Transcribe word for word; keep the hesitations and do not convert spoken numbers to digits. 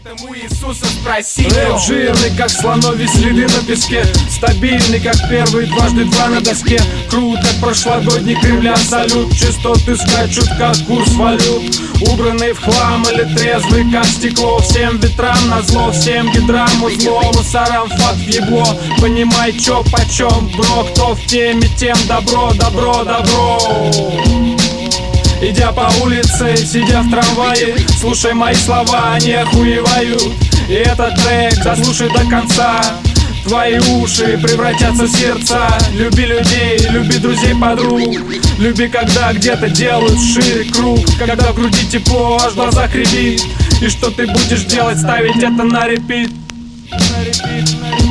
Поэтому Иисуса спросил. Рэп жирный, как слоновьи следы на песке, стабильный, как первый, дважды два на доске. Крут, как прошлогодний Кремля салют. Частоты скачут, как курс валют. Убранный в хлам или трезвый, как стекло. Всем ветрам назло, всем гидрам узло. Мусорам факт въебло. Понимай, чё почем, бро. Кто в теме, тем добро, добро, добро. Идя по улице, сидя в трамвае, слушай мои слова, они охуевают. И этот трек дослушай до конца. Твои уши превратятся в сердца. Люби людей, люби друзей, подруг. Люби, когда где-то делают шире круг. Когда в груди тепло, аж в глазах рябит. И что ты будешь делать? Ставить это на репит. На репит, на репит.